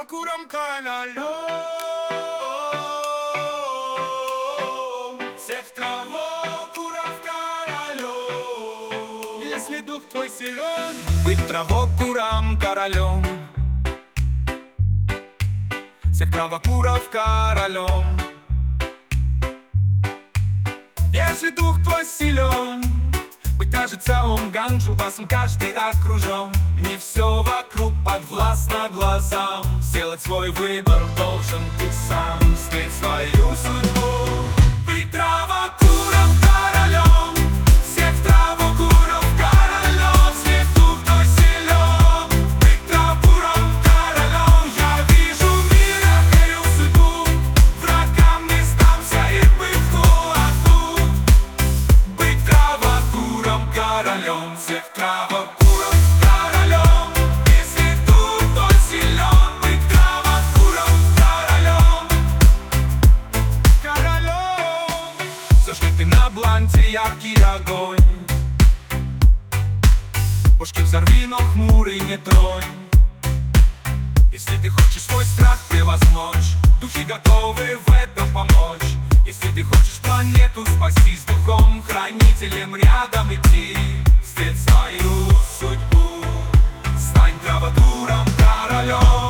курам королем. Сев в траву, курам королем. Если дух твой силен, быть траву, курам королем. Сев трава, куров королем. Если дух твой силен, быть даже целым ганджу, басом каждый окружен. Не все вокруг подвластно глазам. Сделать свой выбор должен ты сам. Встреть свою судьбу. Быть трава, куров королем. Сев траву, куров королем. Сев дух твой силен. Быть трава, куров королем. Я вижу мир, я верю в судьбу. Врагам не сдамся и быть в аду. Быть трава, куром королем. Сев трава, куров королем. Если дух твой силен. Быть трава, куром королем. Королем. Зажги ты на бланте яркий огонь. Бошки взорви, но хмурый не тронь. Если ты хочешь свой страх превозмочь, духи готовы в этом помочь. Если ты хочешь планету спасти, с духом хранителем рядом идти. Встреть свою судьбу, стань траводуром королем.